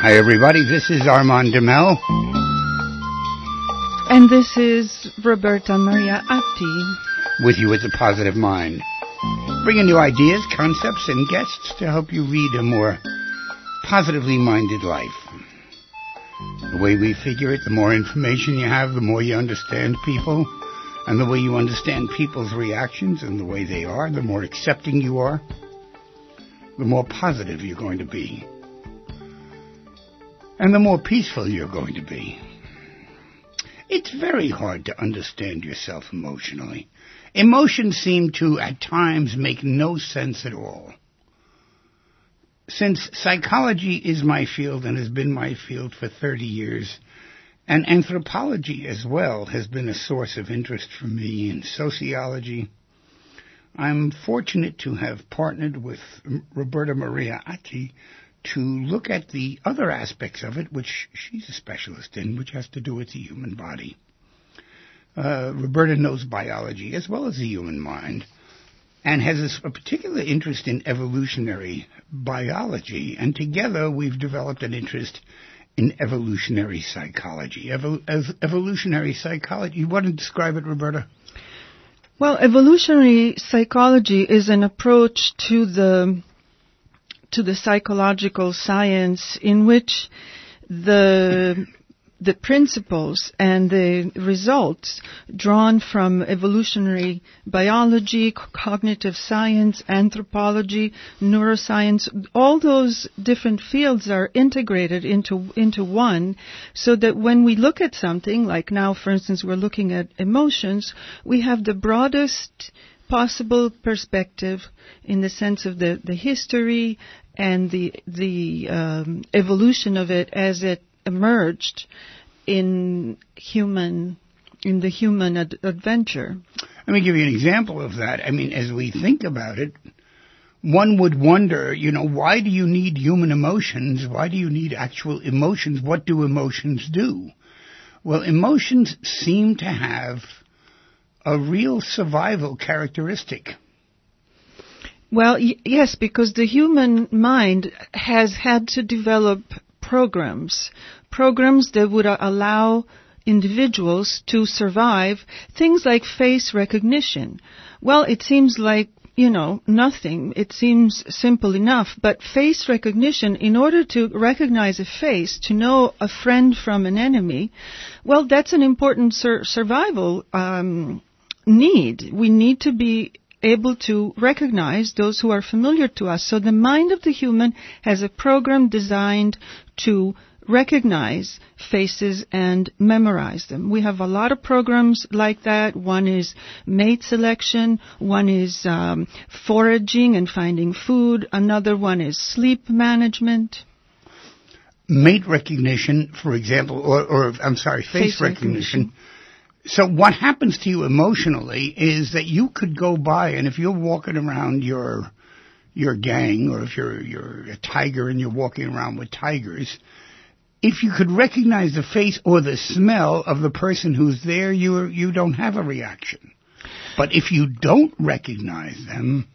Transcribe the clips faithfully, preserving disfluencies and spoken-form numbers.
Hi, everybody. This is Armand Demel. And this is Roberta Maria Atti. With you with a positive mind. Bringing you ideas, concepts, and guests to help you lead a more positively minded life. The way we figure it, the more information you have, the more you understand people. And the way you understand people's reactions and the way they are, the more accepting you are, the more positive you're going to be. And the more peaceful you're going to be. It's very hard to understand yourself emotionally. Emotions seem to, at times, make no sense at all. Since psychology is my field and has been my field for thirty years, and anthropology as well has been a source of interest for me in sociology, I'm fortunate to have partnered with Roberta Maria Atti to look at the other aspects of it, which she's a specialist in, which has to do with the human body. Uh, Roberta knows biology as well as the human mind, and has a, a particular interest in evolutionary biology, and together we've developed an interest in evolutionary psychology. Evo- ev- evolutionary psychology, you want to describe it, Roberta? Well, evolutionary psychology is an approach to the to the psychological science in which the the principles and the results drawn from evolutionary biology, cognitive science, anthropology, neuroscience, all those different fields are integrated into into one, so that when we look at something, like now, for instance, we're looking at emotions, we have the broadest possible perspective in the sense of the, the history and the the um, evolution of it as it emerged in human in the human ad- adventure. Let me give you an example of that. I mean, as we think about it, one would wonder, you know, why do you need human emotions? Why do you need actual emotions? What do emotions do? Well, emotions seem to have a real survival characteristic. Well, y- yes, because the human mind has had to develop programs, programs that would uh, allow individuals to survive things like face recognition. Well, it seems like, you know, nothing. It seems simple enough, but face recognition, in order to recognize a face, to know a friend from an enemy, well, that's an important sur- survival um need. We need to be able to recognize those who are familiar to us. So the mind of the human has a program designed to recognize faces and memorize them. We have a lot of programs like that. One is mate selection. One is um, foraging and finding food. Another one is sleep management. Mate recognition, for example, or, or I'm sorry, face, face recognition. recognition. So what happens to you emotionally is that you could go by, and if you're walking around your your gang, or if you're you're a tiger and you're walking around with tigers, if you could recognize the face or the smell of the person who's there, you you don't have a reaction. But if you don't recognize them,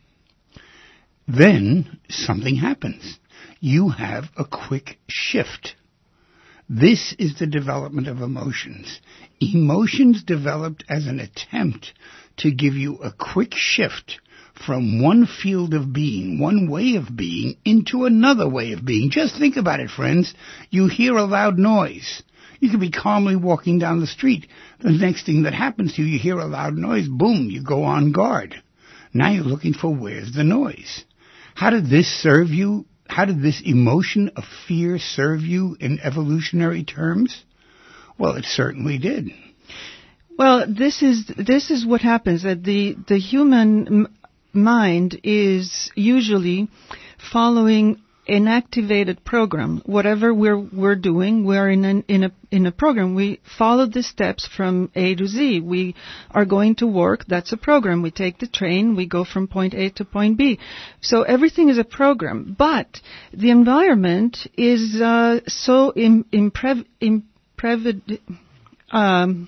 then something happens. You have a quick shift. This is the development of emotions. Emotions developed as an attempt to give you a quick shift from one field of being, one way of being, into another way of being. Just think about it, friends. You hear a loud noise. You could be calmly walking down the street. The next thing that happens to you, you hear a loud noise. Boom, you go on guard. Now you're looking for where's the noise. How did this serve you? How did this emotion of fear serve you in evolutionary terms? Well, it certainly did. Well, this is this is what happens. That the the human m- mind is usually following an activated program. Whatever we're we're doing, we're in an, in a in a program. We follow the steps from A to Z. We are going to work. That's a program. We take the train. We go from point A to point B. So everything is a program. But the environment is uh, so im- imprev- imprevid- um,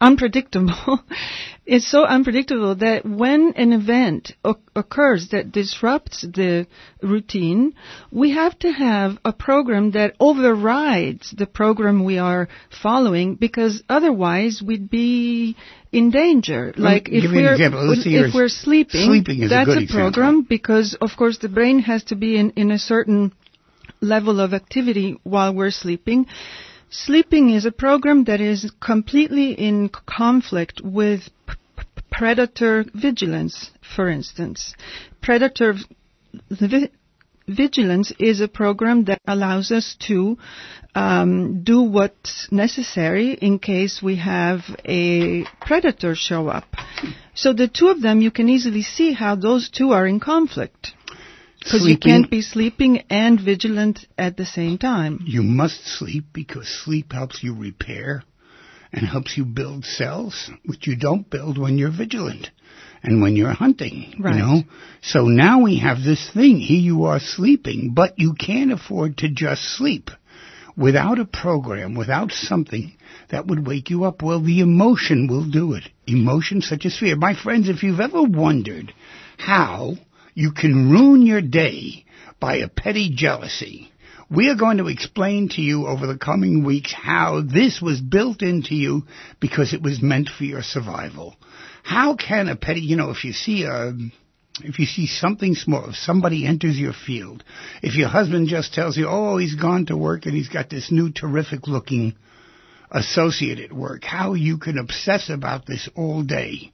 unpredictable. It's so unpredictable that when an event o- occurs that disrupts the routine, we have to have a program that overrides the program we are following, because otherwise we'd be in danger. Like if we're if we're sleeping, sleeping is that's a, good a program example. Because of course the brain has to be in, in a certain level of activity while we're sleeping. Sleeping is a program that is completely in conflict with p- p- predator vigilance, for instance. Predator vi- vigilance is a program that allows us to um, do what's necessary in case we have a predator show up. So the two of them, you can easily see how those two are in conflict. Because you can't be sleeping and vigilant at the same time. You must sleep because sleep helps you repair and helps you build cells, which you don't build when you're vigilant and when you're hunting. Right. You know? So now we have this thing. Here you are sleeping, but you can't afford to just sleep. Without a program, without something that would wake you up, well, the emotion will do it. Emotion such as fear. My friends, if you've ever wondered how you can ruin your day by a petty jealousy, we are going to explain to you over the coming weeks how this was built into you because it was meant for your survival. How can a petty, you know, if you see a, if you see something small, if somebody enters your field, if your husband just tells you, oh, he's gone to work and he's got this new terrific looking associate at work, how you can obsess about this all day.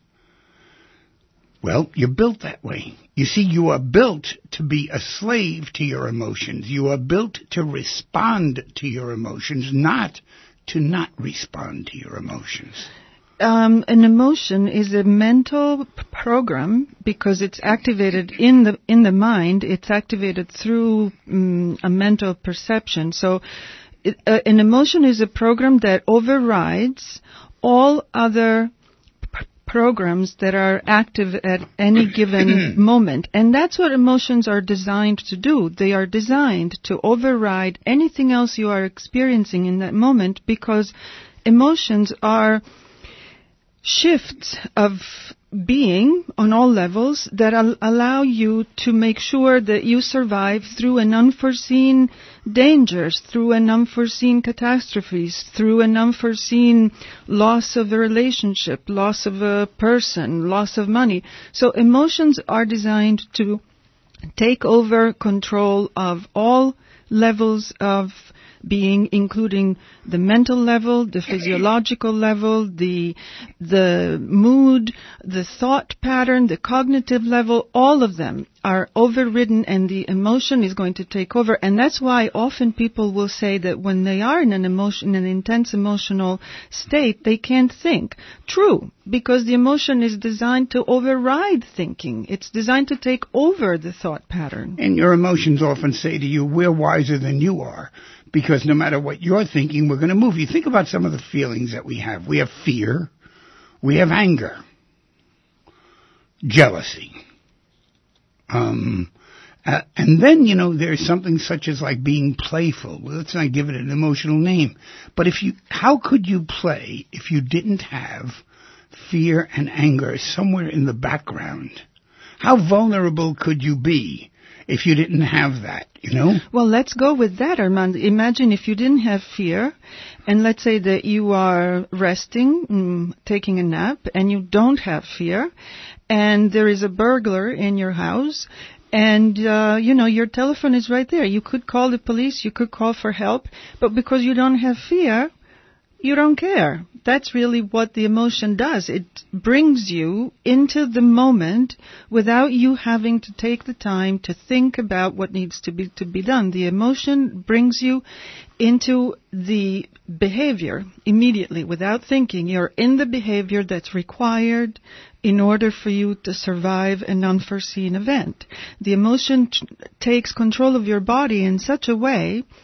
Well, you're built that way. You see, you are built to be a slave to your emotions. You are built to respond to your emotions, not to not respond to your emotions. Um, an emotion is a mental p- program because it's activated in the in the mind. It's activated through um, a mental perception. So, it, uh, an emotion is a program that overrides all other programs that are active at any given moment. And that's what emotions are designed to do. They are designed to override anything else you are experiencing in that moment, because emotions are shifts of being on all levels that al- allow you to make sure that you survive through an unforeseen dangers, through an unforeseen catastrophes, through an unforeseen loss of a relationship, loss of a person, loss of money. So emotions are designed to take over control of all levels of being, including the mental level, the physiological level, the the mood, the thought pattern, the cognitive level. All of them are overridden, and the emotion is going to take over. And that's why often people will say that when they are in an emotion, an intense emotional state, they can't think. True, because the emotion is designed to override thinking. It's designed to take over the thought pattern. And your emotions often say to you, we're wiser than you are. Because no matter what you're thinking, we're going to move you. Think about some of the feelings that we have. We have fear. We have anger. Jealousy. Um, uh, and then, you know, there's something such as like being playful. Well, let's not give it an emotional name. But if you, how could you play if you didn't have fear and anger somewhere in the background? How vulnerable could you be if you didn't have that, you know? Well, let's go with that, Armand. Imagine if you didn't have fear, and let's say that you are resting, mm, taking a nap, and you don't have fear, and there is a burglar in your house, and, uh, you know, your telephone is right there. You could call the police, you could call for help, but because you don't have fear, you don't care. That's really what the emotion does. It brings you into the moment without you having to take the time to think about what needs to be to be done. The emotion brings you into the behavior immediately without thinking. You're in the behavior that's required in order for you to survive an unforeseen event. The emotion t- takes control of your body in such a way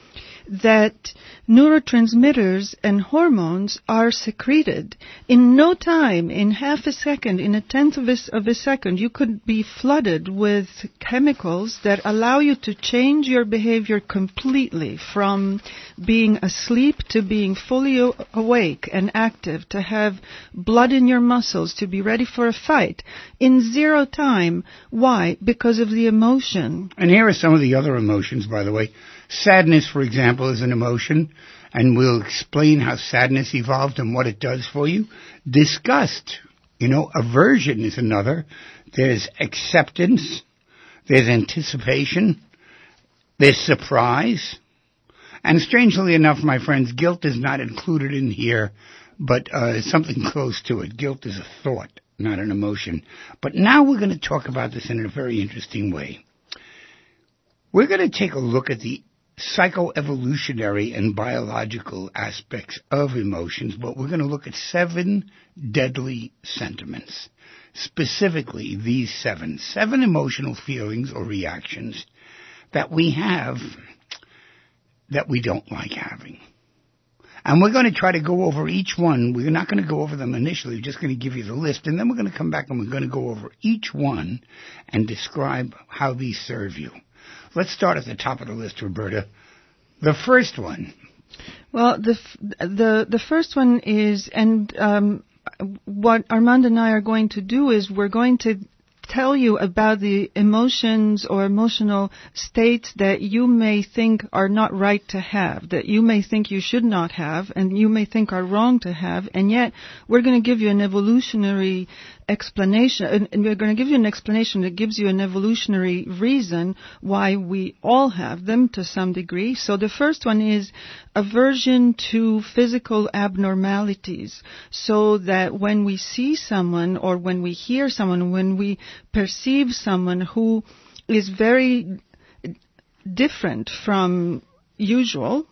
that neurotransmitters and hormones are secreted. In no time, in half a second, in a tenth of a, of a second, you could be flooded with chemicals that allow you to change your behavior completely, from being asleep to being fully o- awake and active, to have blood in your muscles, to be ready for a fight in zero time. Why? Because of the emotion. And here are some of the other emotions, by the way. Sadness, for example, is an emotion, and we'll explain how sadness evolved and what it does for you. Disgust, you know, aversion is another. There's acceptance. There's anticipation. There's surprise. And strangely enough, my friends, guilt is not included in here, but uh, something close to it. Guilt is a thought, not an emotion. But now we're going to talk about this in a very interesting way. We're going to take a look at the psychoevolutionary and biological aspects of emotions, but we're going to look at seven deadly sentiments. Specifically, these seven. Seven emotional feelings or reactions that we have that we don't like having. And we're going to try to go over each one. We're not going to go over them initially. We're just going to give you the list, and then we're going to come back and we're going to go over each one and describe how these serve you. Let's start at the top of the list, Roberta. The first one. Well, the the the first one is, and um, what Armand and I are going to do is we're going to tell you about the emotions or emotional states that you may think are not right to have, that you may think you should not have, and you may think are wrong to have, and yet we're going to give you an evolutionary explanation, and we're going to give you an explanation that gives you an evolutionary reason why we all have them to some degree. So the first one is aversion to physical abnormalities, so that when we see someone or when we hear someone, when we perceive someone who is very different from usual,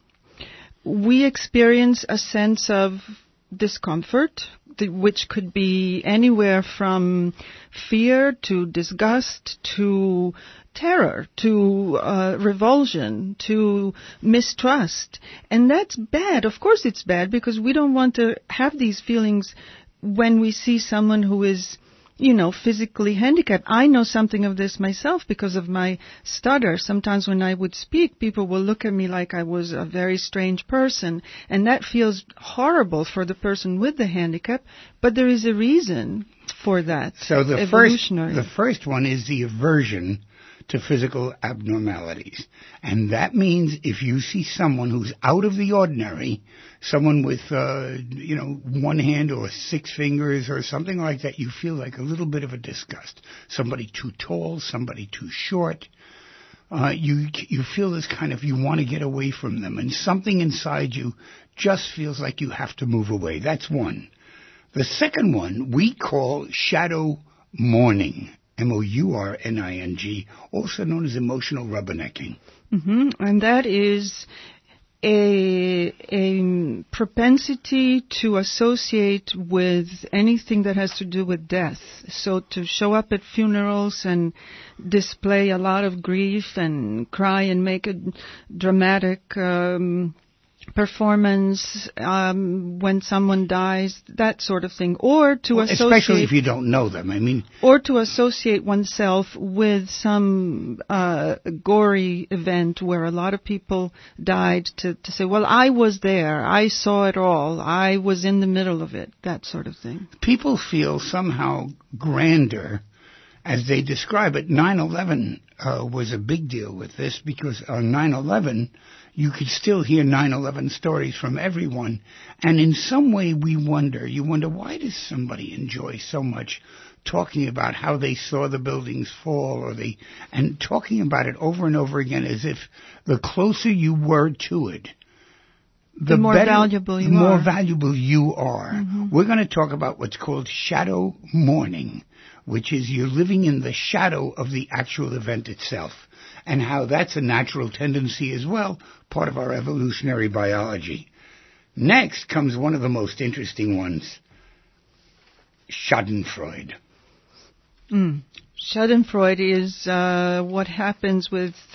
we experience a sense of discomfort, which could be anywhere from fear to disgust to terror to uh, revulsion to mistrust. And that's bad. Of course it's bad, because we don't want to have these feelings when we see someone who is, you know, physically handicapped. I know something of this myself because of my stutter. Sometimes when I would speak, people will look at me like I was a very strange person, and that feels horrible for the person with the handicap, but there is a reason for that. So the first, the first one is the aversion to physical abnormalities. And that means if you see someone who's out of the ordinary, someone with, uh, you know, one hand or six fingers or something like that, you feel like a little bit of a disgust. Somebody too tall, somebody too short. Uh, you you feel this kind of, you want to get away from them. And something inside you just feels like you have to move away. That's one. The second one we call shadow mourning. M O U R N I N G, also known as emotional rubbernecking. Mm-hmm. And that is a, a propensity to associate with anything that has to do with death. So to show up at funerals and display a lot of grief and cry and make a dramatic um performance um, when someone dies, that sort of thing, or to well, associate, especially if you don't know them. I mean, or to associate oneself with some uh, gory event where a lot of people died. To, to say, well, I was there, I saw it all, I was in the middle of it, that sort of thing. People feel somehow grander as they describe it. nine eleven uh, was a big deal with this, because on nine eleven you could still hear nine eleven stories from everyone. And in some way we wonder, you wonder, why does somebody enjoy so much talking about how they saw the buildings fall, or they, and talking about it over and over again as if the closer you were to it, the, the more better, valuable you the more are. valuable you are. Mm-hmm. We're going to talk about what's called shadow mourning, which is you're living in the shadow of the actual event itself, and how that's a natural tendency as well, part of our evolutionary biology. Next comes one of the most interesting ones, Schadenfreude. Mm. Schadenfreude is uh, what happens with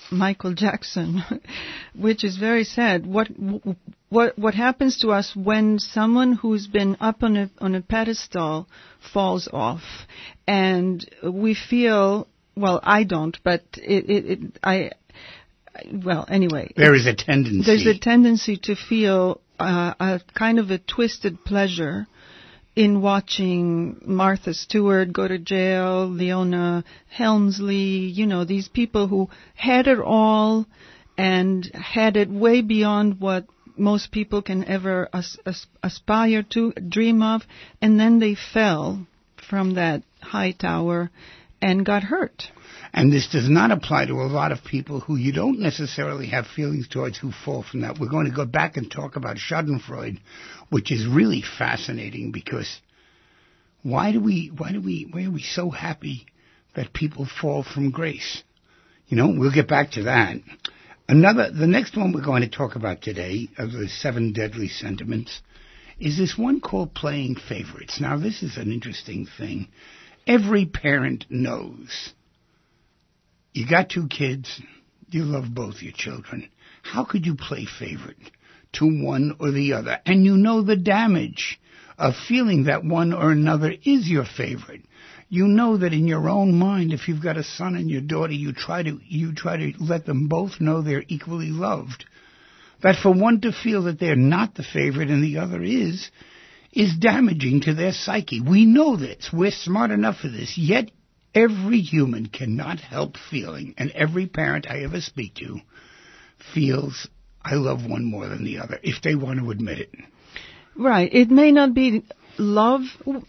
Michael Jackson, which is very sad. What what what happens to us when someone who's been up on a on a pedestal falls off, and we feel, well, I don't, but it, it, it I well anyway. There is a tendency. There's a tendency to feel uh, a kind of a twisted pleasure in watching Martha Stewart go to jail, Leona Helmsley, you know, these people who had it all and had it way beyond what most people can ever as, as, aspire to, dream of, and then they fell from that high tower and got hurt. And this does not apply to a lot of people who you don't necessarily have feelings towards who fall from that. We're going to go back and talk about Schadenfreude, which is really fascinating because why do we, why do we, why are we so happy that people fall from grace? You know, we'll get back to that. Another, the next one we're going to talk about today of the seven deadly sentiments is this one called playing favorites. Now, this is an interesting thing. Every parent knows. You got two kids, you love both your children. How could you play favorite to one or the other? And you know the damage of feeling that one or another is your favorite. You know that in your own mind, if you've got a son and your daughter, you try to you try to let them both know they're equally loved. That for one to feel that they're not the favorite and the other is, is damaging to their psyche. We know this. We're smart enough for this. Yet every human cannot help feeling, and every parent I ever speak to feels I love one more than the other, if they want to admit it. Right. It may not be love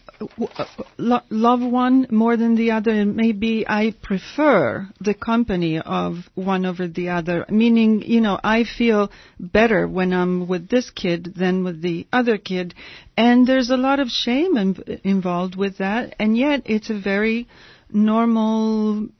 love one more than the other. It may be I prefer the company of one over the other, meaning, you know, I feel better when I'm with this kid than with the other kid. And there's a lot of shame in, involved with that, and yet it's a very normal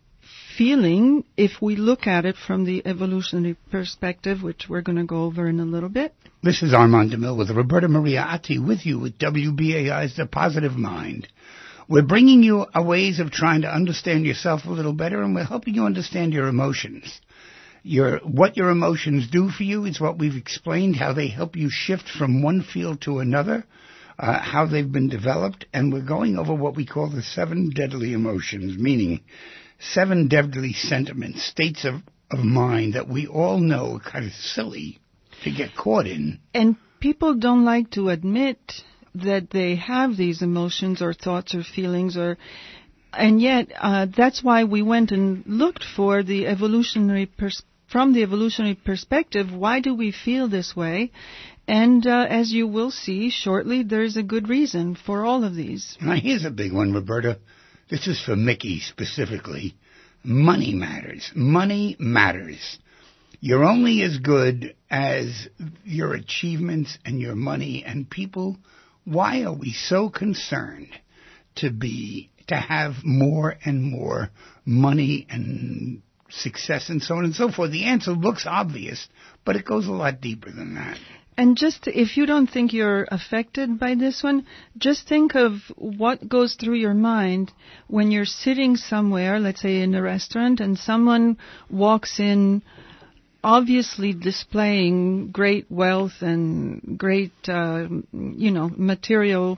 feeling if we look at it from the evolutionary perspective, which we're going to go over in a little bit. This is Armand DeMille with Roberta Maria Atti with you with W B A I's The Positive Mind. We're bringing you a ways of trying to understand yourself a little better, and we're helping you understand your emotions. Your what your emotions do for you is what we've explained, how they help you shift from one field to another, uh, how they've been developed, and we're going over what we call the seven deadly emotions, meaning seven deadly sentiments, states of, of mind that we all know are kind of silly to get caught in. And people don't like to admit that they have these emotions or thoughts or feelings, or, and yet uh, that's why we went and looked for the evolutionary pers- from the evolutionary perspective. Why do we feel this way? And uh, as you will see shortly, there's a good reason for all of these. Now here's a big one, Roberta. This is for Mickey specifically. Money matters. Money matters. You're only as good as your achievements and your money. And people, why are we so concerned to be, to have more and more money and success and so on and so forth? The answer looks obvious, but it goes a lot deeper than that. And just, if you don't think you're affected by this one, just think of what goes through your mind when you're sitting somewhere, let's say in a restaurant, and someone walks in obviously displaying great wealth and great, uh, you know, material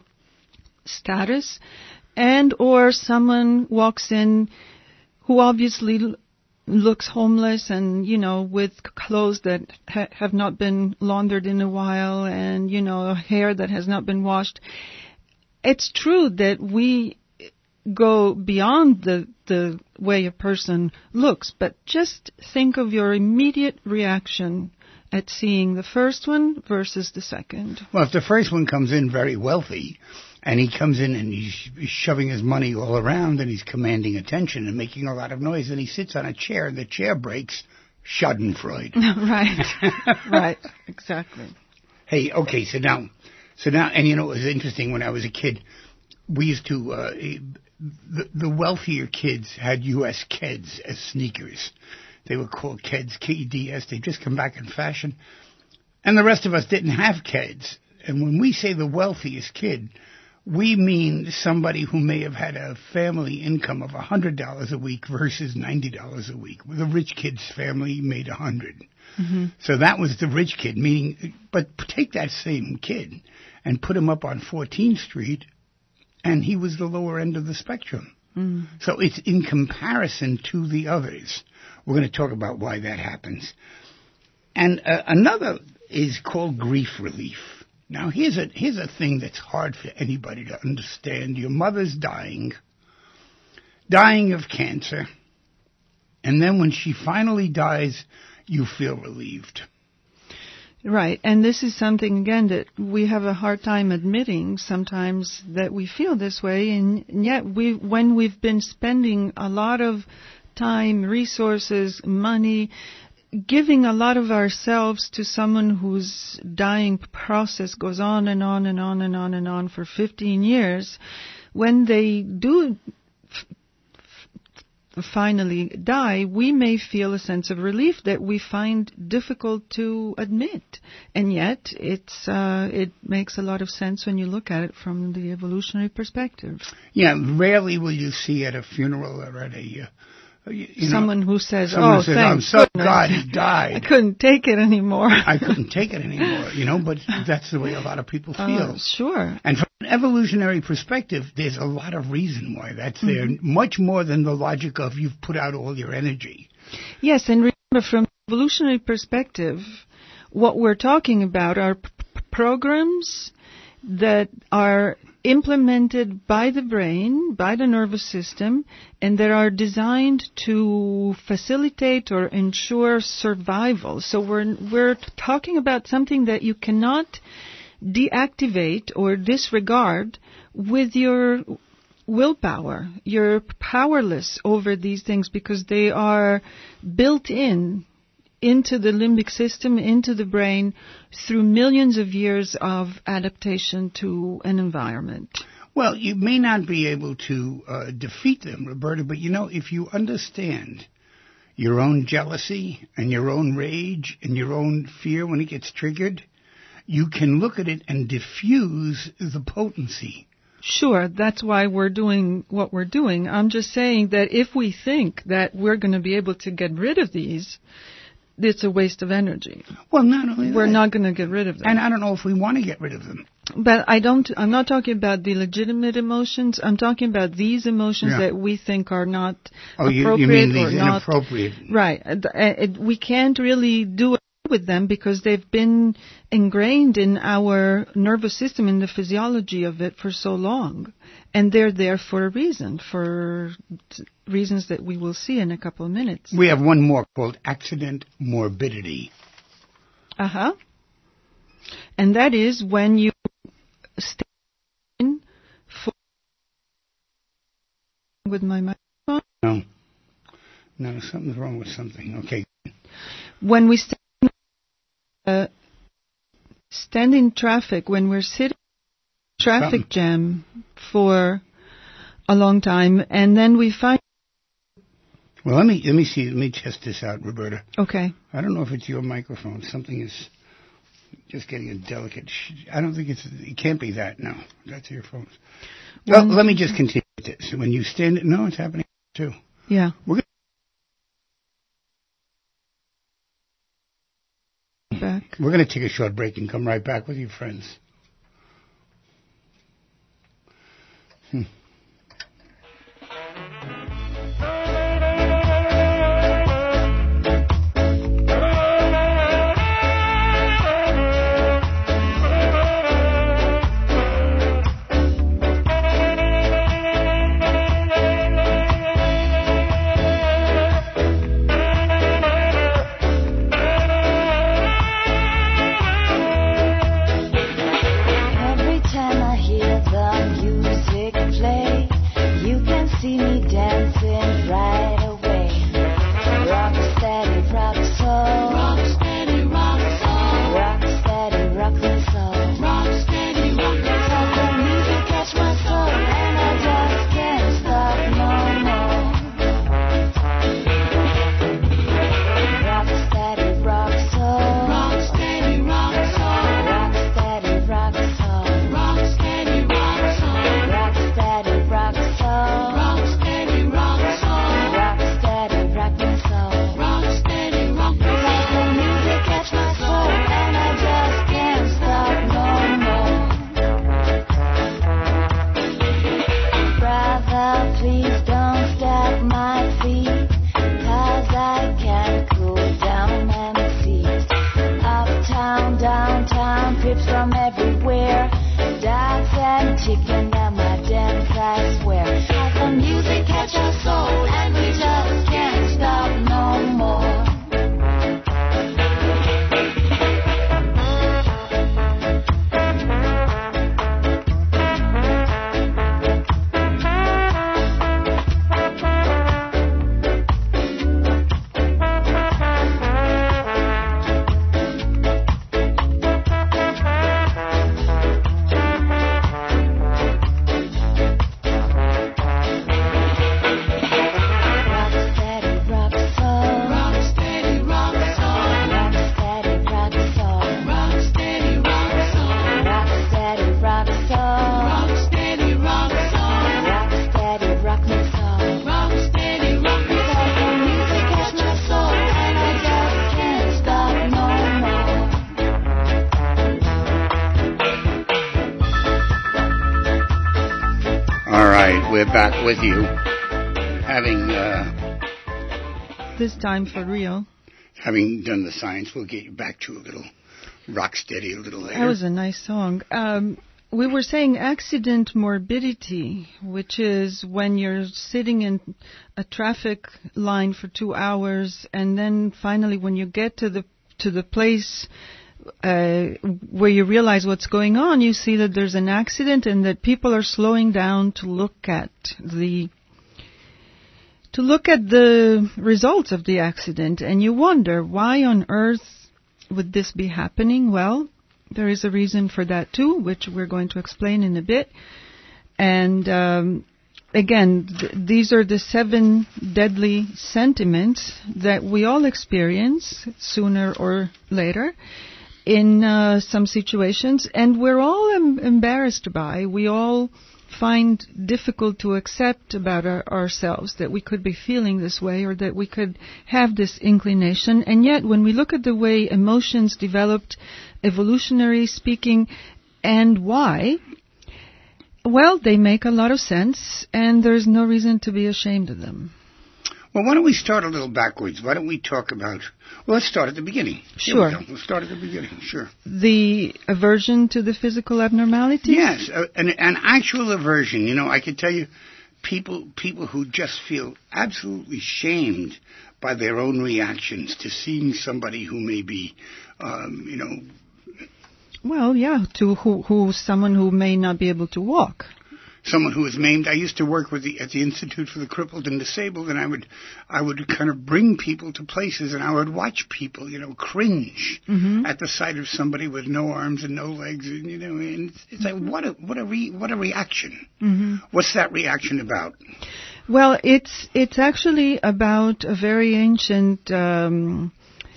status, and or someone walks in who obviously l- looks homeless and, you know, with clothes that ha- have not been laundered in a while and, you know, hair that has not been washed. It's true that we go beyond the the way a person looks, but just think of your immediate reaction at seeing the first one versus the second. Well, if the first one comes in very wealthy, and he comes in and he's shoving his money all around and he's commanding attention and making a lot of noise, and he sits on a chair and the chair breaks, Schadenfreude. Right, right, exactly. Hey, okay, so now, so now, and you know, it was interesting when I was a kid, we used to, uh, the, the wealthier kids had U S Keds as sneakers. They were called Keds, K E D S. They'd just come back in fashion. And the rest of us didn't have Keds. And when we say the wealthiest kid, we mean somebody who may have had a family income of one hundred dollars a week versus ninety dollars a week. The rich kid's family made one hundred dollars. Mm-hmm. So that was the rich kid, meaning, but take that same kid and put him up on fourteenth Street, and he was the lower end of the spectrum. Mm. So it's in comparison to the others. We're going to talk about why that happens. And uh, another is called grief relief. Now, here's a here's a thing that's hard for anybody to understand. Your mother's dying, dying of cancer, and then when she finally dies, you feel relieved. Right, and this is something, again, that we have a hard time admitting sometimes that we feel this way, and yet we, when we've been spending a lot of time, resources, money, giving a lot of ourselves to someone whose dying process goes on and on and on and on and on for fifteen years, when they do finally die, we may feel a sense of relief that we find difficult to admit. And yet, it's uh, it makes a lot of sense when you look at it from the evolutionary perspective. Yeah, rarely will you see at a funeral or at a... Uh, you, you someone know, who says, someone oh, says, thank I'm so goodness. glad he died. I couldn't take it anymore. I couldn't take it anymore, you know, but that's the way a lot of people feel. Uh, sure. And from an evolutionary perspective, there's a lot of reason why that's mm-hmm. there, much more than the logic of you've put out all your energy. Yes, and remember, from an evolutionary perspective, what we're talking about are p- programs that are implemented by the brain, by the nervous system, and that are designed to facilitate or ensure survival. So we're we're talking about something that you cannot deactivate or disregard with your willpower. You're powerless over these things because they are built in into the limbic system, into the brain, through millions of years of adaptation to an environment. Well, you may not be able to uh, defeat them, Roberta, but you know, if you understand your own jealousy and your own rage and your own fear when it gets triggered, you can look at it and diffuse the potency. Sure, that's why we're doing what we're doing. I'm just saying that if we think that we're going to be able to get rid of these, it's a waste of energy. Well, not only We're that. not going to get rid of them. And I don't know if we want to get rid of them. But I don't, I'm not talking about the legitimate emotions. I'm talking about these emotions yeah. that we think are not oh, appropriate you, you mean or these not. Inappropriate. Right. Uh, it, we can't really do it with them because they've been ingrained in our nervous system, in the physiology of it for so long. And they're there for a reason, for t- reasons that we will see in a couple of minutes. We have one more called accident morbidity. Uh-huh. And that is when you stay in for... With my microphone? No. No, something's wrong with something. Okay. When we stand, uh, stand in traffic, when we're sitting in traffic something. jam for a long time, and then we find... Well, let me let me see. Let me test this out, Roberta. Okay. I don't know if it's your microphone. Something is just getting a delicate... Sh- I don't think it's... It can't be that, no. That's your phone. Well, let me just continue with this. When you stand... No, it's happening too. Yeah. We're gonna back. We're going to take a short break and come right back with you, friends. Hmm. Every time I hear the music play, we're back with you, having uh, this time for real. Having done the science, we'll get you back to a little rock steady a little later. That was a nice song. Um, we were saying accident morbidity, which is when you're sitting in a traffic line for two hours, and then finally, when you get to the to the place Uh, where you realize what's going on, you see that there's an accident and that people are slowing down to look at the to look at the results of the accident, and you wonder why on earth would this be happening? Well, there is a reason for that too, which we're going to explain in a bit. And um, again, th- these are the seven deadly sentiments that we all experience sooner or later in uh, some situations, and we're all em- embarrassed by. We all find difficult to accept about our- ourselves that we could be feeling this way or that we could have this inclination. And yet, when we look at the way emotions developed, evolutionary speaking, and why, well, they make a lot of sense, and there's no reason to be ashamed of them. Well, why don't we start a little backwards? Why don't we talk about... Well, let's start at the beginning. Sure. Here we go. Let's start at the beginning, sure. The aversion to the physical abnormalities? Yes, uh, an, an actual aversion. You know, I could tell you people people who just feel absolutely shamed by their own reactions to seeing somebody who may be, um, you know... Well, yeah, to who, who someone who may not be able to walk. Someone who is maimed. I used to work with the, at the Institute for the Crippled and Disabled, and I would, I would kind of bring people to places, and I would watch people, you know, cringe mm-hmm. at the sight of somebody with no arms and no legs, and you know, and it's, it's like what a what a re, what a reaction. Mm-hmm. What's that reaction about? Well, it's it's actually about a very ancient. Um,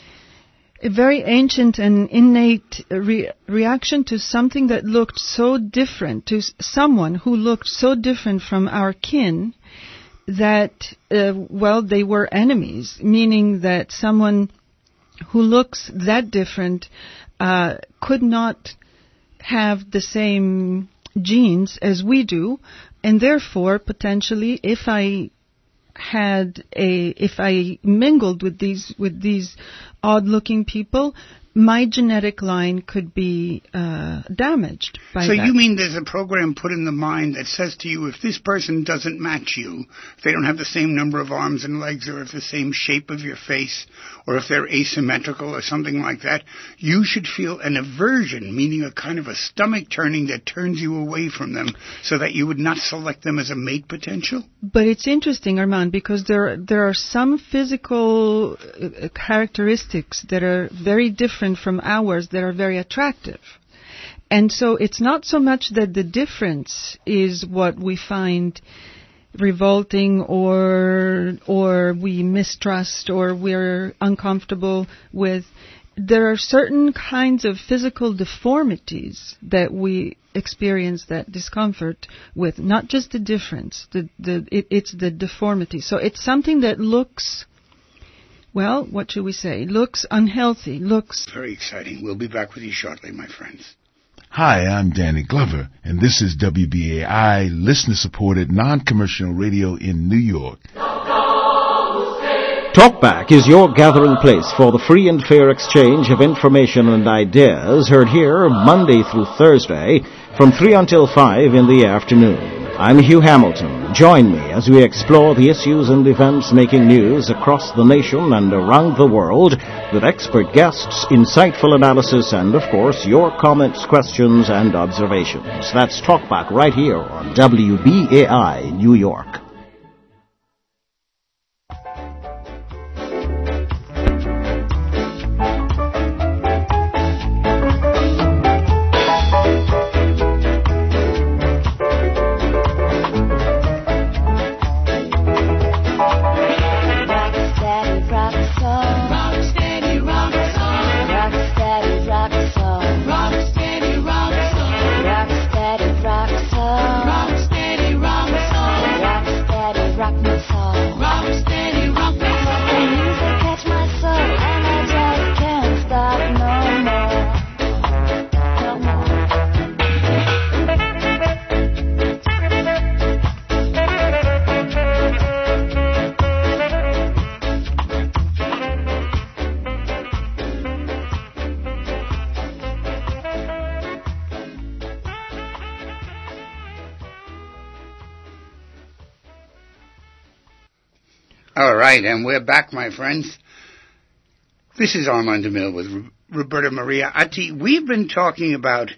A very ancient and innate re- reaction to something that looked so different, to s- someone who looked so different from our kin that, uh, well, they were enemies, meaning that someone who looks that different uh, could not have the same genes as we do, and therefore, potentially, if I had a, if I mingled with these, with these odd-looking people, my genetic line could be uh, damaged by so that. You mean there's a program put in the mind that says to you, if this person doesn't match you, if they don't have the same number of arms and legs, or if the same shape of your face, or if they're asymmetrical or something like that, you should feel an aversion, meaning a kind of a stomach turning that turns you away from them so that you would not select them as a mate potential? But it's interesting, Armand, because there, there are some physical uh, characteristics that are very different from ours that are very attractive. And so it's not so much that the difference is what we find revolting or or we mistrust or we're uncomfortable with. There are certain kinds of physical deformities that we experience that discomfort with, not just the difference, the, the, it, it's the deformity. So it's something that looks... Well, what should we say? Looks unhealthy, looks... Very exciting. We'll be back with you shortly, my friends. Hi, I'm Danny Glover, and this is W B A I, listener-supported, non-commercial radio in New York. Talkback is your gathering place for the free and fair exchange of information and ideas, heard here Monday through Thursday from three until five in the afternoon. I'm Hugh Hamilton. Join me as we explore the issues and events making news across the nation and around the world with expert guests, insightful analysis, and, of course, your comments, questions, and observations. That's Talkback right here on W B A I New York. Rock steady, rock All right, and we're back, my friends. This is Armand DeMille with R- Roberta Maria Atti. We've been talking about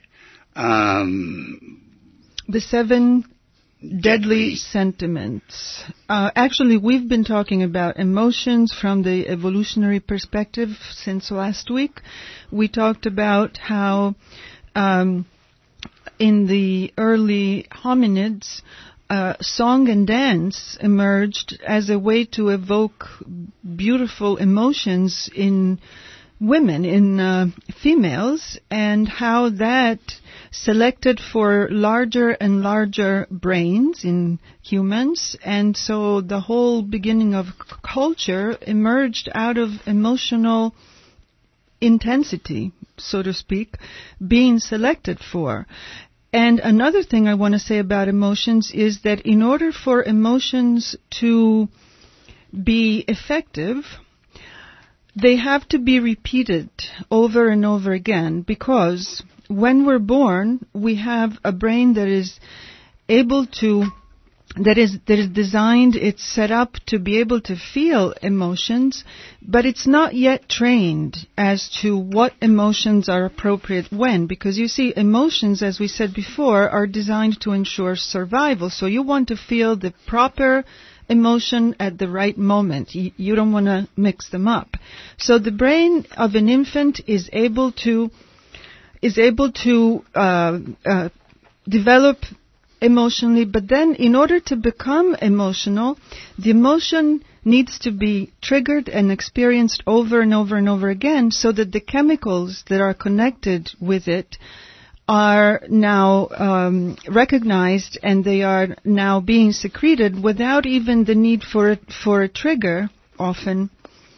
um, the seven deadly, deadly. sentiments. Uh, actually, we've been talking about emotions from the evolutionary perspective since last week. We talked about how um, in the early hominids, Uh, song and dance emerged as a way to evoke beautiful emotions in women, in uh, females, and how that selected for larger and larger brains in humans. And so the whole beginning of c- culture emerged out of emotional intensity, so to speak, being selected for. And another thing I want to say about emotions is that in order for emotions to be effective, they have to be repeated over and over again, because when we're born, we have a brain that is able to, that is, that is designed, it's set up to be able to feel emotions, but it's not yet trained as to what emotions are appropriate when, because you see, emotions, as we said before, are designed to ensure survival. So you want to feel the proper emotion at the right moment. You, you don't want to mix them up. So the brain of an infant is able to, is able to, uh, uh, develop emotionally, but then in order to become emotional, the emotion needs to be triggered and experienced over and over and over again, so that the chemicals that are connected with it are now um, recognized, and they are now being secreted without even the need for a, for a trigger. Often,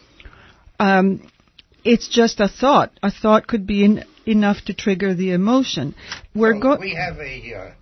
um, it's just a thought. A thought could be in, enough to trigger the emotion. We're so go- we have a... Uh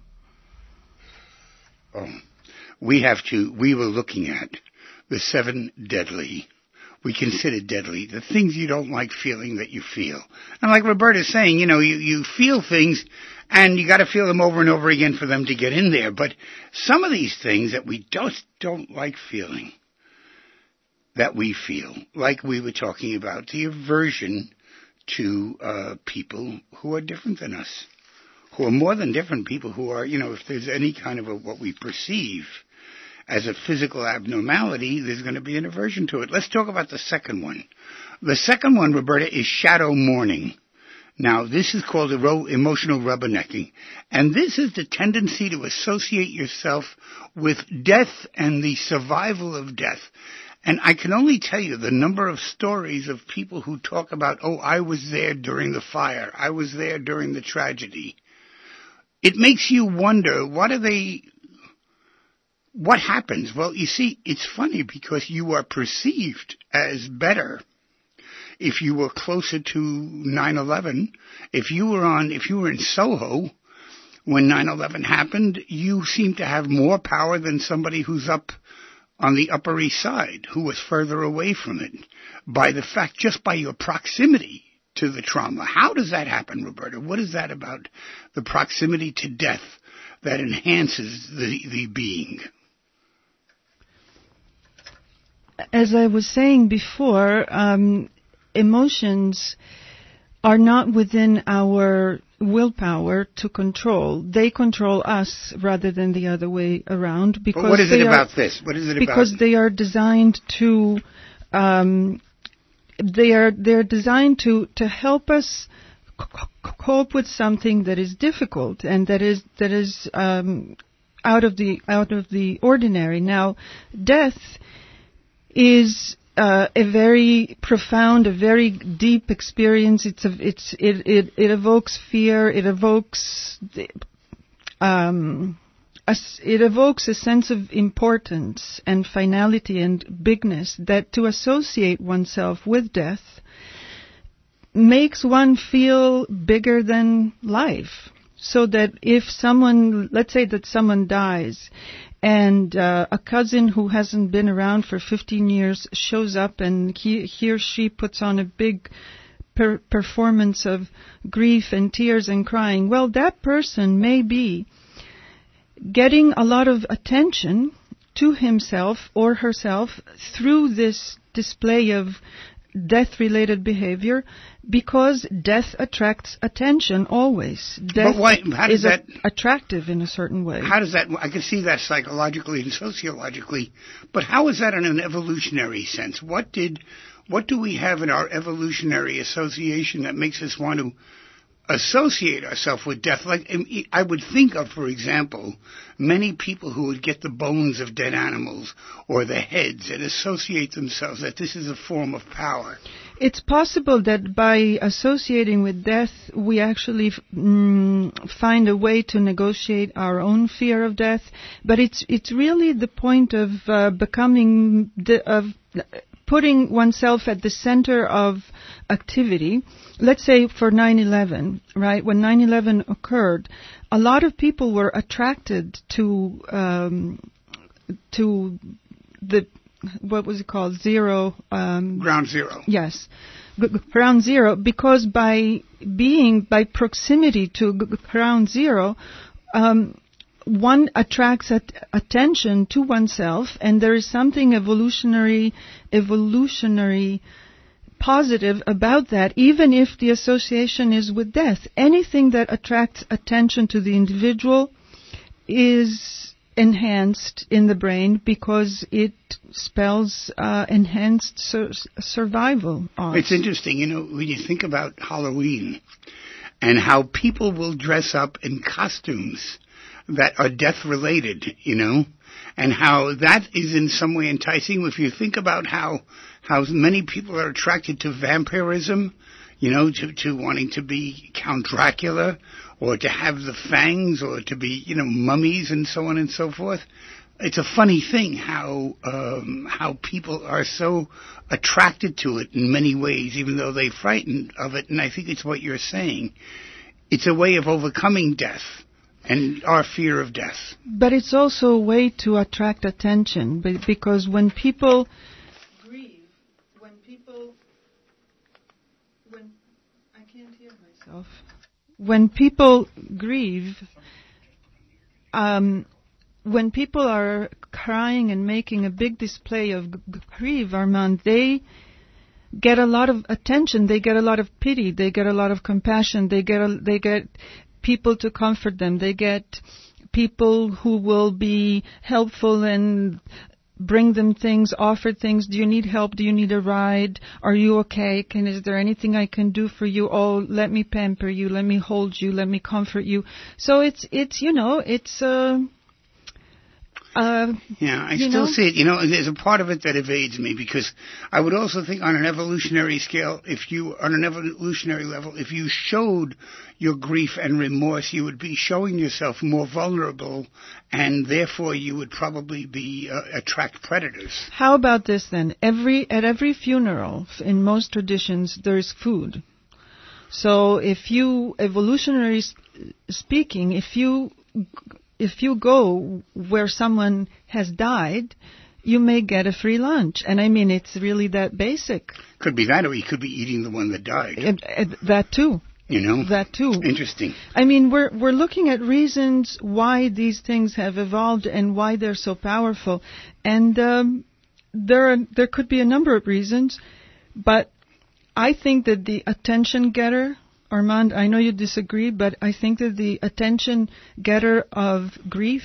Oh, we have to, we were looking at the seven deadly. We consider deadly the things you don't like feeling that you feel. And like Roberta's saying, you know, you, you feel things and you got to feel them over and over again for them to get in there. But some of these things that we just don't like feeling, that we feel, like we were talking about, the aversion to uh, people who are different than us. Who are more than different, people who are, you know, if there's any kind of a, what we perceive as a physical abnormality, there's going to be an aversion to it. Let's talk about the second one. The second one, Roberta, is shadow mourning. Now, this is called ero- emotional rubbernecking. And this is the tendency to associate yourself with death and the survival of death. And I can only tell you the number of stories of people who talk about, oh, I was there during the fire. I was there during the tragedy. It makes you wonder, what are they, what happens? Well, you see, it's funny because you are perceived as better if you were closer to nine eleven. If you were on, if you were in Soho when nine eleven happened, you seem to have more power than somebody who's up on the Upper East Side, who was further away from it, by the fact, just by your proximity to the trauma. How does that happen, Roberta? What is that about the proximity to death that enhances the, the being? As I was saying before, um, emotions are not within our willpower to control. They control us rather than the other way around. Because but what is it are, about this? What is it because about? Because they are designed to... Um, They are they're designed to, to help us c- cope with something that is difficult and that is that is um, out of the out of the ordinary. Now, death is uh, a very profound, a very deep experience. It's a, it's it, it it evokes fear. It evokes um, a, it evokes a sense of importance and finality and bigness, that to associate oneself with death makes one feel bigger than life. So that if someone, let's say that someone dies, and uh, a cousin who hasn't been around for fifteen years shows up, and he, he or she puts on a big per- performance of grief and tears and crying, well, that person may be getting a lot of attention to himself or herself through this display of death-related behavior, because death attracts attention always. Death but why, how does is that, a- attractive in a certain way. How does that, I can see that psychologically and sociologically, but how is that in an evolutionary sense? What did, what do we have in our evolutionary association that makes us want to associate ourselves with death? Like, I would think of, for example, many people who would get the bones of dead animals or the heads and associate themselves that this is a form of power. It's possible that by associating with death, we actually mm, find a way to negotiate our own fear of death. But it's it's really the point of uh, becoming the, of putting oneself at the center of activity. Let's say for nine eleven, right? When nine eleven occurred, a lot of people were attracted to um, to the what was it called? Zero. Um, Ground zero. Yes. G- g- ground zero, because by being, by proximity to g- g- ground zero, um, one attracts at- attention to oneself, and there is something evolutionary, evolutionary positive about that, even if the association is with death. Anything that attracts attention to the individual is enhanced in the brain because it spells uh, enhanced sur- survival odds. It's interesting, you know, when you think about Halloween and how people will dress up in costumes that are death-related, you know, and how that is in some way enticing. If you think about how how many people are attracted to vampirism, you know, to, to wanting to be Count Dracula, or to have the fangs, or to be, you know, mummies and so on and so forth. It's a funny thing how um, how people are so attracted to it in many ways, even though they're frightened of it. And I think it's what you're saying. It's a way of overcoming death and our fear of death. But it's also a way to attract attention, be- because when people grieve, when people, when I can't hear myself. When people grieve, um, when people are crying and making a big display of g- g- grief, Armand, they get a lot of attention. They get a lot of pity. They get a lot of compassion. They get a, they get people to comfort them. They get people who will be helpful and bring them things, offer things. Do you need help? Do you need a ride? Are you okay? Can, is there anything I can do for you? Oh, let me pamper you. Let me hold you. Let me comfort you. So it's, it's, you know, it's, uh, uh, yeah, I you still know? see it. You know, there's a part of it that evades me, because I would also think on an evolutionary scale, if you, on an evolutionary level, if you showed your grief and remorse, you would be showing yourself more vulnerable, and therefore you would probably be uh, attract predators. How about this then? Every at every funeral, in most traditions, there's food. So if you, evolutionary sp- speaking, if you if you go where someone has died, you may get a free lunch. And I mean, it's really that basic. Could be that, or he could be eating the one that died. And, and that too. You know? That too. Interesting. I mean, we're we're looking at reasons why these things have evolved and why they're so powerful. And um, there are, there could be a number of reasons, but I think that the attention getter, Armand, I know you disagree, but I think that the attention getter of grief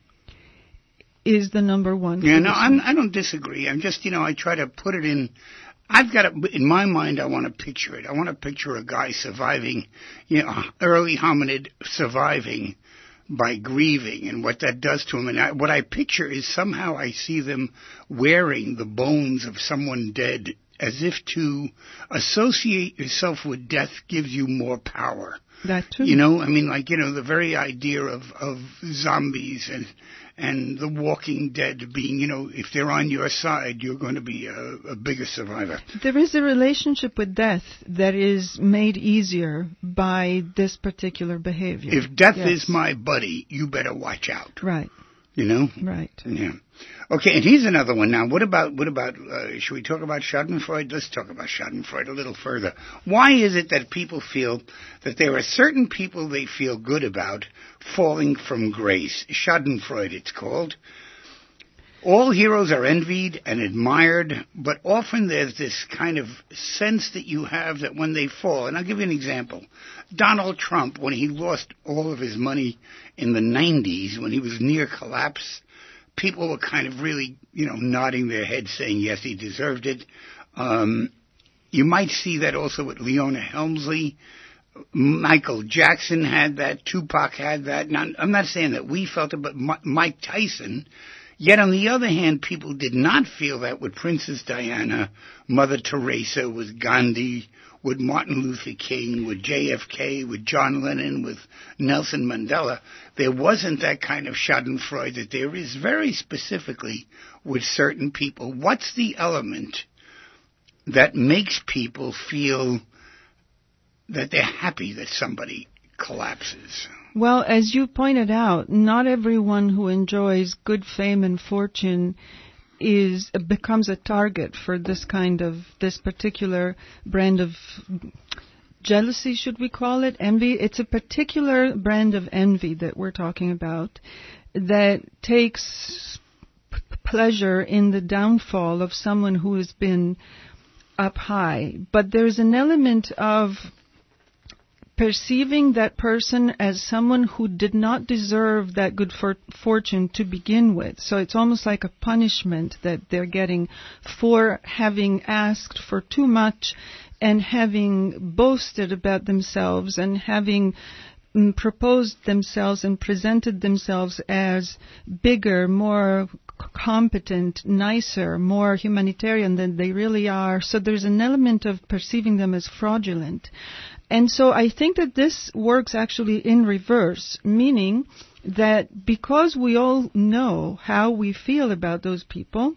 is the number one. Yeah, no, I'm, I don't disagree. I'm just, you know, I try to put it in. I've got it in my mind. I want to picture it. I want to picture a guy surviving, you know, early hominid surviving by grieving and what that does to him. And I, what I picture is somehow I see them wearing the bones of someone dead, as if to associate yourself with death gives you more power. That too. You know, I mean, like, you know, the very idea of, of zombies and and the Walking Dead being, you know, if they're on your side, you're going to be a, a bigger survivor. There is a relationship with death that is made easier by this particular behavior. If death Yes. is my buddy, you better watch out. Right. You know? Right. Yeah. Okay, and here's another one now. What about, what about, uh, should we talk about Schadenfreude? Let's talk about Schadenfreude a little further. Why is it that people feel that there are certain people they feel good about falling from grace? Schadenfreude, it's called. All heroes are envied and admired, but often there's this kind of sense that you have that when they fall, and I'll give you an example. Donald Trump, when he lost all of his money in the nineties, when he was near collapse, people were kind of really, you know, nodding their heads saying, yes, he deserved it. Um, you might see that also with Leona Helmsley. Michael Jackson had that. Tupac had that. Now, I'm not saying that we felt it, but M- Mike Tyson. Yet, on the other hand, people did not feel that with Princess Diana, Mother Teresa, with Gandhi, with Martin Luther King, with J F K, with John Lennon, with Nelson Mandela. There wasn't that kind of schadenfreude that there is very specifically with certain people. What's the element that makes people feel that they're happy that somebody collapses? Well, as you pointed out, not everyone who enjoys good fame and fortune is becomes a target for this kind of, this particular brand of jealousy, should we call it? Envy. It's a particular brand of envy that we're talking about that takes p- pleasure in the downfall of someone who has been up high. But there's an element of perceiving that person as someone who did not deserve that good for- fortune to begin with. So it's almost like a punishment that they're getting for having asked for too much and having boasted about themselves and having mm, proposed themselves and presented themselves as bigger, more competent, nicer, more humanitarian than they really are. So there's an element of perceiving them as fraudulent. And so I think that this works actually in reverse, meaning that because we all know how we feel about those people,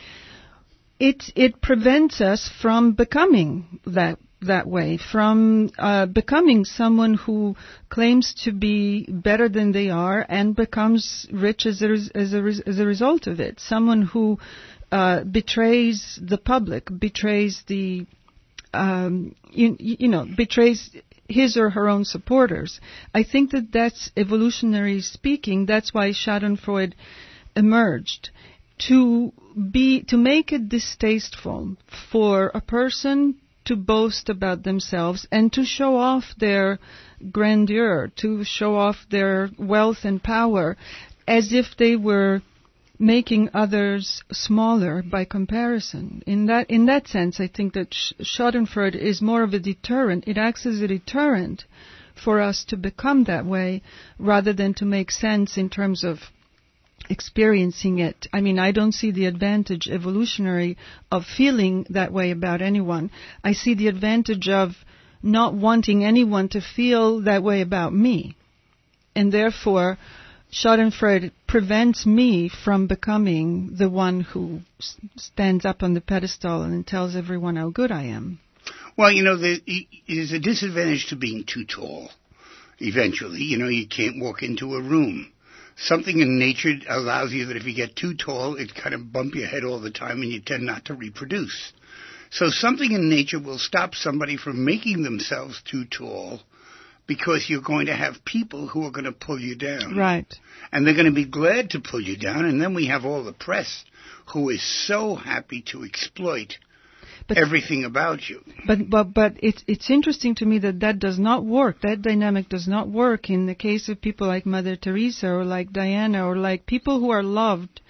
it it prevents us from becoming that that way, from uh, becoming someone who claims to be better than they are and becomes rich as a, as a, as a result of it. Someone who uh, betrays the public, betrays the Um, you, you know, betrays his or her own supporters. I think that that's, evolutionary speaking, that's why Schadenfreude emerged. To be, to make it distasteful for a person to boast about themselves and to show off their grandeur, to show off their wealth and power as if they were making others smaller by comparison. In that in that sense, I think that sh- Schadenfreude is more of a deterrent. It acts as a deterrent for us to become that way rather than to make sense in terms of experiencing it. I mean, I don't see the advantage evolutionary of feeling that way about anyone. I see the advantage of not wanting anyone to feel that way about me. And therefore, Schadenfreude prevents me from becoming the one who s- stands up on the pedestal and tells everyone how good I am. Well, you know, there is a disadvantage to being too tall. Eventually, you know, you can't walk into a room. Something in nature allows you that if you get too tall, it kind of bump your head all the time and you tend not to reproduce. So something in nature will stop somebody from making themselves too tall, because you're going to have people who are going to pull you down. Right. And they're going to be glad to pull you down. And then we have all the press who is so happy to exploit but, everything about you. But but but it's it's interesting to me that that does not work. That dynamic does not work in the case of people like Mother Teresa or like Diana or like people who are loved.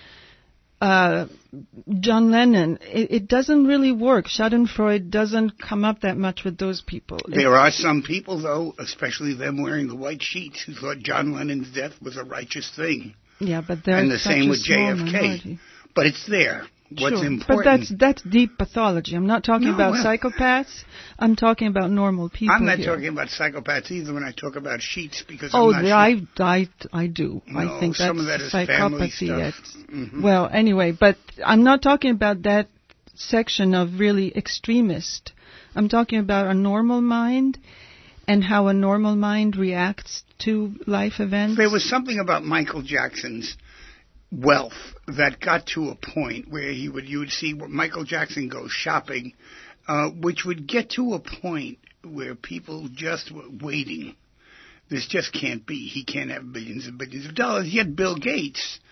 Uh, John Lennon, it, it doesn't really work. Schadenfreude doesn't come up that much with those people. There it's, are some people, though, especially them wearing the white sheets, who thought John Lennon's death was a righteous thing. Yeah, but they're and the such same a with J F K. Minority. But it's there. What's sure. important? But that's that's deep pathology. I'm not talking No, about well, psychopaths. I'm talking about normal people. I'm not here. talking about psychopaths either when I talk about sheets, because oh, I'm not the, sure. I, I, I do. No, I think that's some of that is family psychopathy. stuff. At, Mm-hmm. Well, anyway, but I'm not talking about that section of really extremist. I'm talking about a normal mind and how a normal mind reacts to life events. There was something about Michael Jackson's wealth that got to a point where he would you would see Michael Jackson go shopping, uh, which would get to a point where people just were waiting. This just can't be. He can't have billions and billions of dollars. Yet Bill Gates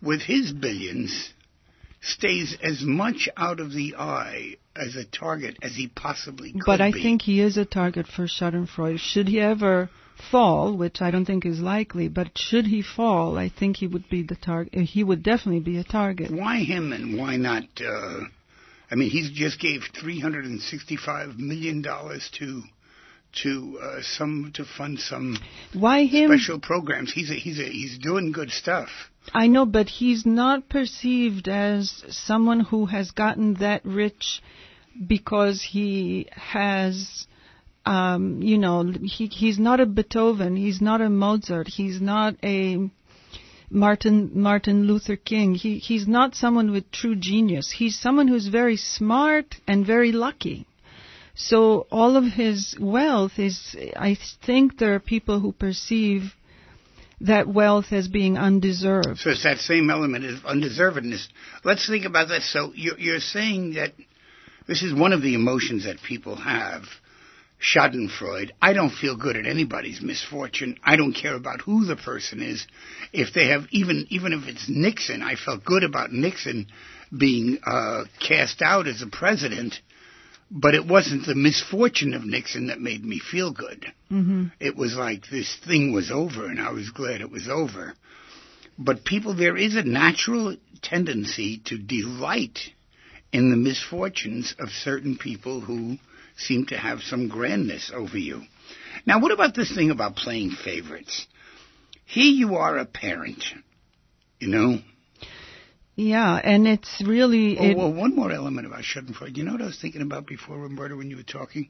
with his billions, stays as much out of the eye as a target as he possibly could But I be. think he is a target for Schadenfreude. Should he ever fall, which I don't think is likely, but should he fall, I think he would be the target. He would definitely be a target. Why him and why not? Uh, I mean, he just gave three hundred sixty-five million dollars to to uh, some to fund some Why him? special programs. He's a, he's a, he's doing good stuff. I know, but he's not perceived as someone who has gotten that rich because he has, um, you know, he he's not a Beethoven, he's not a Mozart, he's not a Martin Martin Luther King. He he's not someone with true genius. He's someone who's very smart and very lucky. So all of his wealth is, I think there are people who perceive that wealth as being undeserved. So it's that same element of undeservedness. Let's think about that. So you're, you're saying that this is one of the emotions that people have, Schadenfreude. I don't feel good at anybody's misfortune. I don't care about who the person is. If they have, even even if it's Nixon, I felt good about Nixon being uh, cast out as a president. But it wasn't the misfortune of Nixon that made me feel good. Mm-hmm. It was like this thing was over, and I was glad it was over. But people, there is a natural tendency to delight in the misfortunes of certain people who seem to have some grandness over you. Now, what about this thing about playing favorites? Here you are a parent, you know? Yeah, and it's really... Oh, it, well, one more element about Schadenfreude. You know what I was thinking about before, Roberta, when you were talking?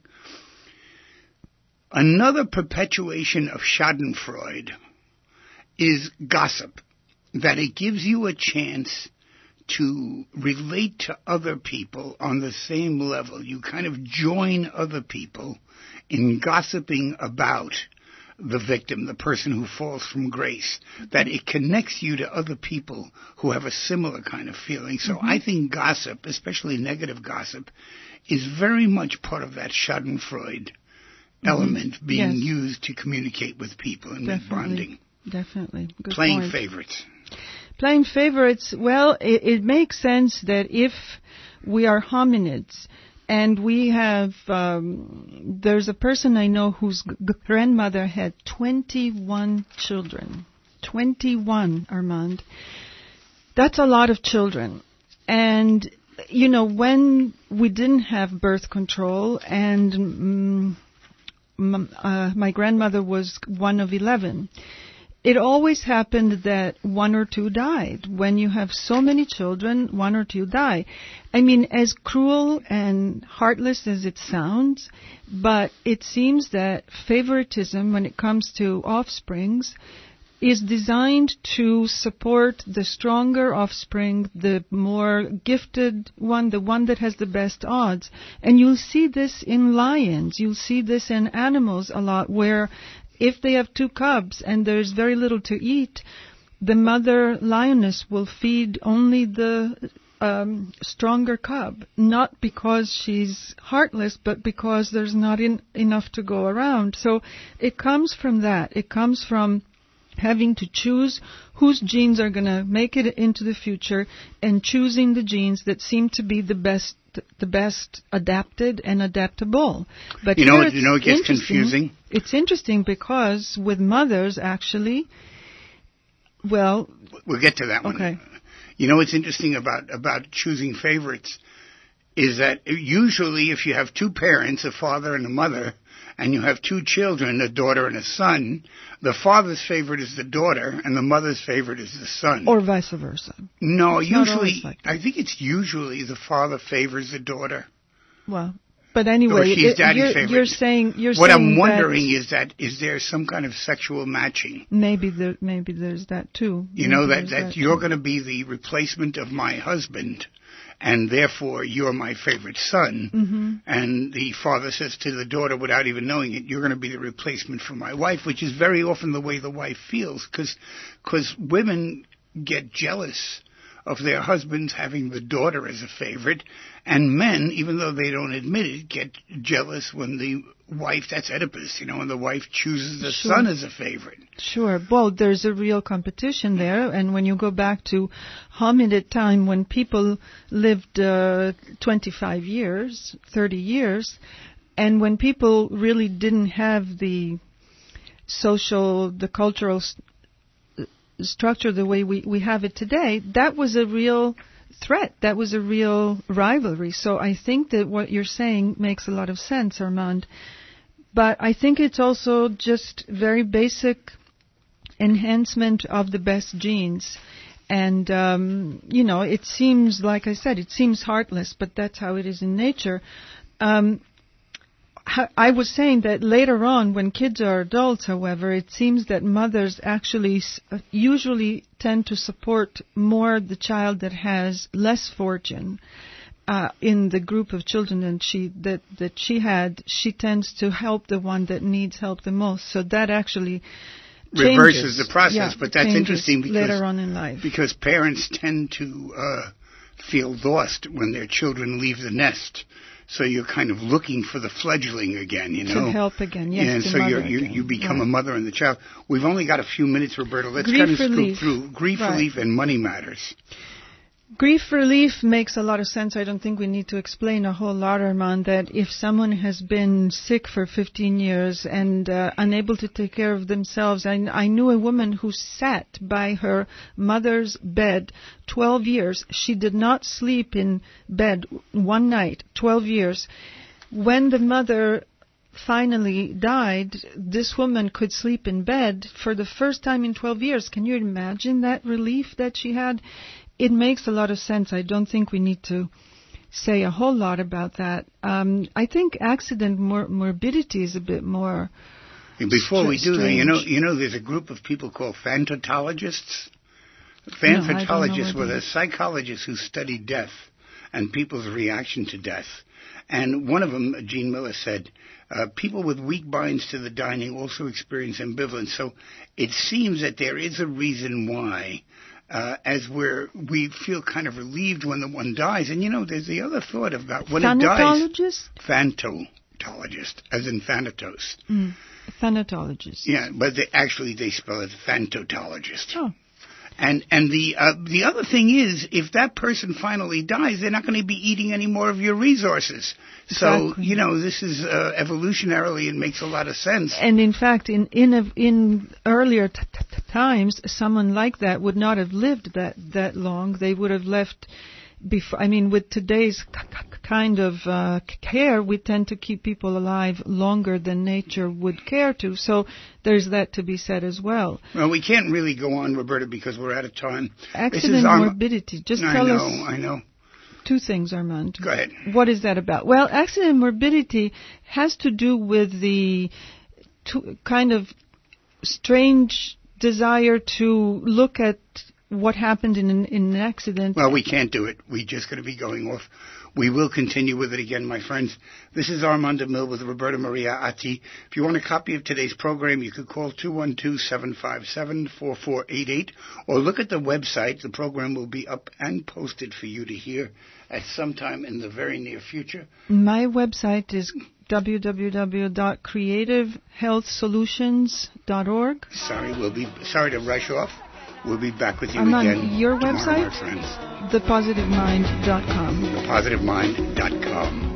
Another perpetuation of Schadenfreude is gossip, that it gives you a chance to relate to other people on the same level. You kind of join other people in gossiping about the victim, the person who falls from grace, that it connects you to other people who have a similar kind of feeling. So mm-hmm. I think gossip, especially negative gossip, is very much part of that Schadenfreude mm-hmm. element being yes. used to communicate with people and with bonding. Definitely. Good Playing point. favorites. Playing favorites, well, it, it makes sense that if we are hominids, and we have, um, there's a person I know whose g- grandmother had twenty-one children. twenty-one, Armand. That's a lot of children. And, you know, when we didn't have birth control, and um, m- uh, my grandmother was one of eleven, it always happened that one or two died. When you have so many children, one or two die. I mean, as cruel and heartless as it sounds, but it seems that favoritism, when it comes to offsprings, is designed to support the stronger offspring, the more gifted one, the one that has the best odds. And you'll see this in lions. You'll see this in animals a lot, where if they have two cubs and there's very little to eat, the mother lioness will feed only the um, stronger cub, not because she's heartless, but because there's not in, enough to go around. So it comes from that. It comes from having to choose whose genes are going to make it into the future and choosing the genes that seem to be the best the best adapted and adaptable. But you know, you know, it gets confusing. It's interesting because with mothers, actually, well, we'll get to that one. Okay. You know, what's interesting about about choosing favorites is that usually, if you have two parents, a father and a mother, and you have two children, a daughter and a son, the father's favorite is the daughter, and the mother's favorite is the son. Or vice versa. No, it's usually, like I think it's usually the father favors the daughter. Well, but anyway, or she's it, daddy's you're, favorite. you're saying you're what saying I'm wondering that is that is there some kind of sexual matching? Maybe there, maybe there's that too. You maybe know that that, that you're going to be the replacement of my husband, and therefore you're my favorite son. Mm-hmm. And the father says to the daughter, without even knowing it, you're going to be the replacement for my wife, which is very often the way the wife feels, because because women get jealous of their husbands having the daughter as a favorite, and men, even though they don't admit it, get jealous when the wife, that's Oedipus, you know, when the wife chooses the Sure. son as a favorite. Sure. Well, there's a real competition there, and when you go back to hominid time, when people lived uh, twenty-five years, thirty years, and when people really didn't have the social, the cultural st- structure the way we, we have it today, that was a real threat. That was a real rivalry. So I think that what you're saying makes a lot of sense, Armand. But I think it's also just very basic enhancement of the best genes. And, um, you know, it seems, like I said, it seems heartless, but that's how it is in nature. Um, I was saying that later on, when kids are adults, however, it seems that mothers actually usually tend to support more the child that has less fortune. Uh, in the group of children that she that, that she had, she tends to help the one that needs help the most. So that actually changes. Reverses the process, Yeah, but that's interesting because later on in life. because parents tend to uh, feel lost when their children leave the nest. So you're kind of looking for the fledgling again, you know. To help again, yes. And to so mother you're, you again. you become Right. a mother and the child. We've only got a few minutes, Roberta. Let's Grief kind of scoop relief. through grief Right. relief and money matters. Grief relief makes a lot of sense. I don't think we need to explain a whole lot, Armand, that if someone has been sick for fifteen years and uh, unable to take care of themselves, I, I knew a woman who sat by her mother's bed twelve years. She did not sleep in bed one night, twelve years. When the mother finally died, this woman could sleep in bed for the first time in twelve years. Can you imagine that relief that she had? It makes a lot of sense. I don't think we need to say a whole lot about that. Um, I think accident mor- morbidity is a bit more. And before Str- we do that, you know, strange. you know, there's a group of people called phantologists. No, I don't know Phantologists what were that the is. psychologists who study death and people's reaction to death. And one of them, Gene Miller, said, uh, people with weak binds to the dying also experience ambivalence. So it seems that there is a reason why, uh, as we're, we feel kind of relieved when the one dies. And, you know, there's the other thought about when it dies. Thanatologist? Phantologist, as in thanatos. Mm. Thanatologist. Yeah, but they, actually they spell it phantologist. Oh. And and the uh, the other thing is, if that person finally dies, they're not going to be eating any more of your resources. So, Exactly. you know, this is uh, evolutionarily, it makes a lot of sense. And in fact, in in a, in earlier t- t- times, someone like that would not have lived that that long. They would have left before. I mean, with today's k- k- kind of uh, care, we tend to keep people alive longer than nature would care to. So there's that to be said as well. Well, we can't really go on, Roberta, because we're out of time. This Accident is our- morbidity. Just I tell know, us I know. two things, Armand. Go ahead. What is that about? Well, accident morbidity has to do with the to, kind of strange desire to look at what happened in an, in an accident. Well, we can't do it. We're just going to be going off. We will continue with it again, my friends. This is Armand DeMille with Roberta Maria Atti. If you want a copy of today's program, you could call two one two, seven five seven, four four eight eight or look at the website. The program will be up and posted for you to hear at some time in the very near future. My website is w w w dot creative health solutions dot org. Sorry, we'll be sorry to rush off. We'll be back with you Armand, again your tomorrow, website? my friends. the positive mind dot com. the positive mind dot com.